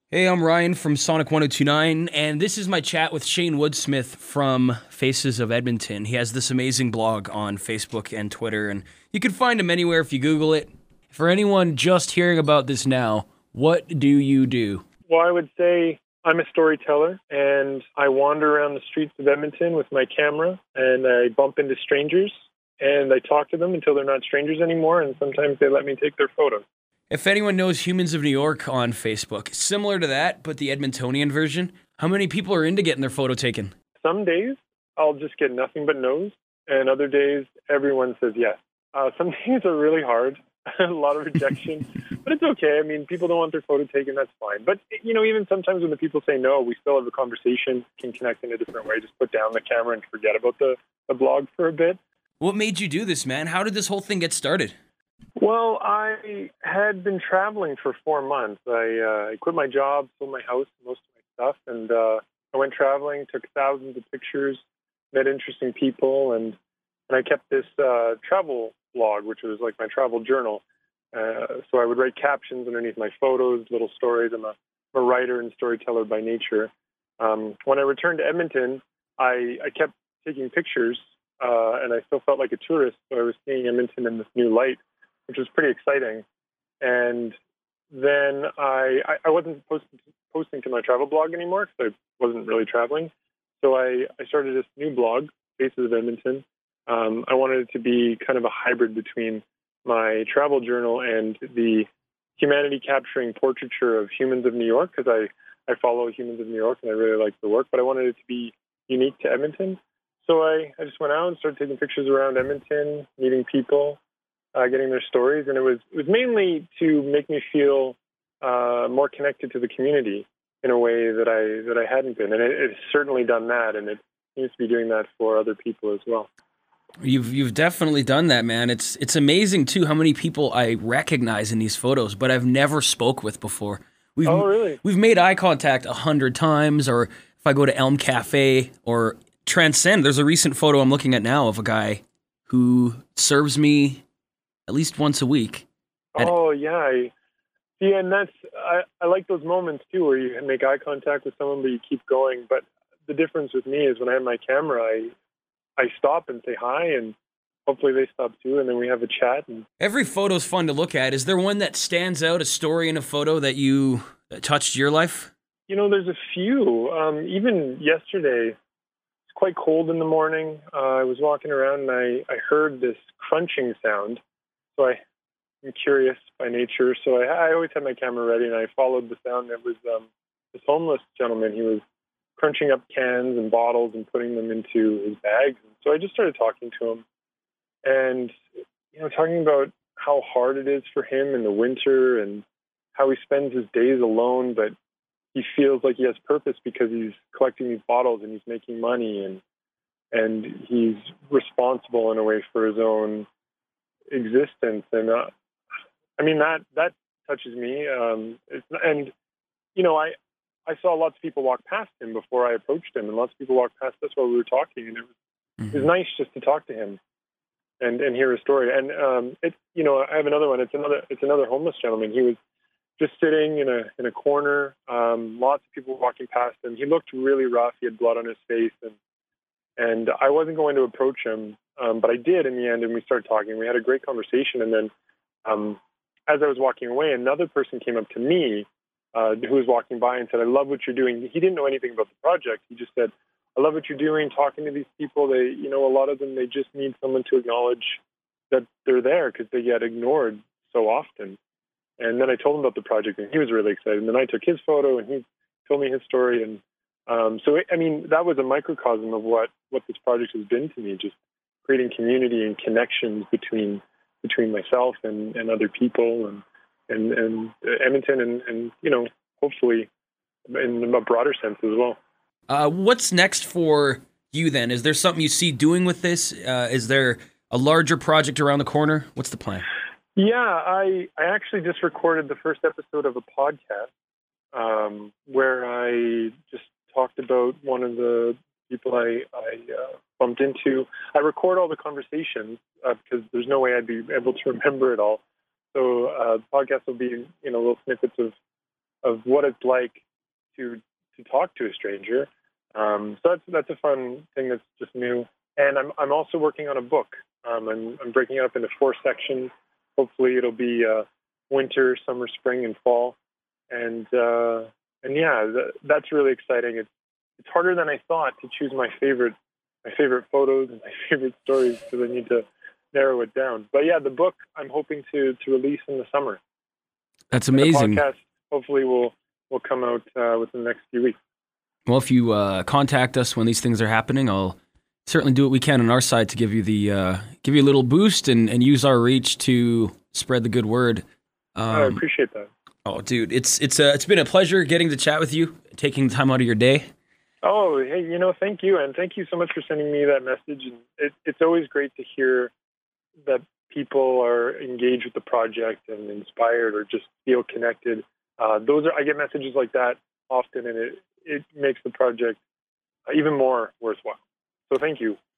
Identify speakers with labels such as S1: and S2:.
S1: Hey, I'm Ryan from Sonic 1029, and this is my chat with Shane Woodsmith from Faces of Edmonton. He has this amazing blog on Facebook and Twitter, and you can find him anywhere if you Google it. For anyone just hearing about this now, what do you do?
S2: Well, I would say I'm a storyteller, and I wander around the streets of Edmonton with my camera, and I bump into strangers, and I talk to them until they're not strangers anymore, and sometimes they let me take their photos.
S1: If anyone knows Humans of New York on Facebook, similar to that, but the Edmontonian version, how many people are into getting their photo taken?
S2: Some days I'll just get nothing but no's, and other days everyone says yes. Some days are really hard, a lot of rejection, but it's okay. I mean, people don't want their photo taken, that's fine. But, even sometimes when the people say no, we still have a conversation, can connect in a different way, just put down the camera and forget about the blog for a bit.
S1: What made you do this, man? How did this whole thing get started?
S2: Well, I had been traveling for 4 months. I quit my job, sold my house, most of my stuff, and I went traveling, took thousands of pictures, met interesting people, and I kept this travel blog, which was like my travel journal. So I would write captions underneath my photos, little stories. I'm a writer and storyteller by nature. When I returned to Edmonton, I kept taking pictures, and I still felt like a tourist, so I was seeing Edmonton in this new light, which was pretty exciting. And then I wasn't posting to my travel blog anymore because I wasn't really traveling. So I started this new blog, Faces of Edmonton. I wanted it to be kind of a hybrid between my travel journal and the humanity capturing portraiture of humans of New York, because I follow Humans of New York and I really like the work, but I wanted it to be unique to Edmonton. So I just went out and started taking pictures around Edmonton, meeting people, getting their stories, and it was mainly to make me feel more connected to the community in a way that I hadn't been, and it's certainly done that, and it seems to be doing that for other people as well.
S1: You've definitely done that, man. It's amazing too how many people I recognize in these photos, but I've never spoke with before.
S2: Oh, really?
S1: We've made eye contact 100 times, or if I go to Elm Cafe or Transcend, there's a recent photo I'm looking at now of a guy who serves me at least once a week.
S2: Oh, yeah. And I like those moments too, where you make eye contact with someone, but you keep going. But the difference with me is when I have my camera, I stop and say hi, and hopefully they stop too, and then we have a chat. And
S1: every photo's fun to look at. Is there one that stands out, a story in a photo that touched your life?
S2: There's a few. Even yesterday, it's quite cold in the morning. I was walking around and I heard this crunching sound. So I'm curious by nature. So I always had my camera ready, and I followed the sound. It was this homeless gentleman. He was crunching up cans and bottles and putting them into his bags. And so I just started talking to him, and talking about how hard it is for him in the winter and how he spends his days alone, but he feels like he has purpose because he's collecting these bottles and he's making money, and he's responsible in a way for his own existence. And I mean that touches me. I saw lots of people walk past him before I approached him, and lots of people walked past us while we were talking, and it was nice just to talk to him and hear his story. And I have another one. It's another homeless gentleman. He was just sitting in a corner. Lots of people walking past him. He looked really rough. He had blood on his face, and I wasn't going to approach him, but I did in the end, and we started talking. We had a great conversation, and then as I was walking away, another person came up to me who was walking by and said, "I love what you're doing." He didn't know anything about the project. He just said, "I love what you're doing, talking to these people. They, a lot of them, they just need someone to acknowledge that they're there because they get ignored so often." And then I told him about the project, and he was really excited. And then I took his photo, and he told me his story. And that was a microcosm of what this project has been to me, just creating community and connections between myself and other people and Edmonton and hopefully in a broader sense as well.
S1: What's next for you then? Is there something you see doing with this? Is there a larger project around the corner? What's the plan?
S2: Yeah, I actually just recorded the first episode of a podcast where I just talked about one of the people I bumped into. I record all the conversations because there's no way I'd be able to remember it all. So the podcast will be little snippets of of what it's like to talk to a stranger. So that's a fun thing that's just new. And I'm also working on a book. I'm breaking it up into 4 sections. Hopefully, it'll be winter, summer, spring, and fall. And yeah, that's really exciting. It's harder than I thought to choose my favorite photos and my favorite stories, because I need to narrow it down. But yeah, the book I'm hoping to release in the summer.
S1: That's amazing.
S2: And the podcast hopefully will come out within the next few weeks.
S1: Well, if you contact us when these things are happening, I'll certainly do what we can on our side to give you a little boost and use our reach to spread the good word.
S2: I appreciate that.
S1: Oh, dude, it's been a pleasure getting to chat with you, taking time out of your day.
S2: Oh, hey, thank you, and thank you so much for sending me that message. And it's always great to hear that people are engaged with the project and inspired or just feel connected. I get messages like that often, and it makes the project even more worthwhile. So thank you